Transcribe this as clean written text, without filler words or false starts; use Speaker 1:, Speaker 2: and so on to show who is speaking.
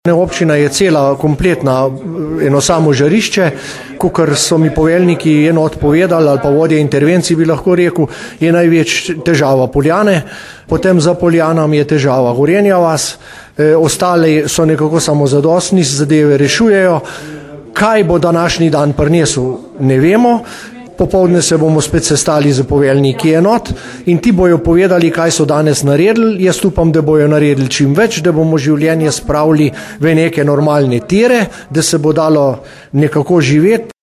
Speaker 1: Občina je cela, kompletna, eno samo žarišče, kakor so mi poveljniki eno odpovedali ali pa vodje intervencij bi lahko rekel, je največ težava Poljane, potem za Poljanami je težava Gorenja vas, ostali so nekako samozadostni, zadeve rešujejo. Kaj bo današnji dan prinesel, ne vemo. Popoldne se bomo spet sestali z poveljniki enot in ti bojo povedali, kaj so danes naredili. Jaz upam, da bojo naredili čim več, da bomo življenje spravili v neke normalne tire, da se bo dalo nekako živeti.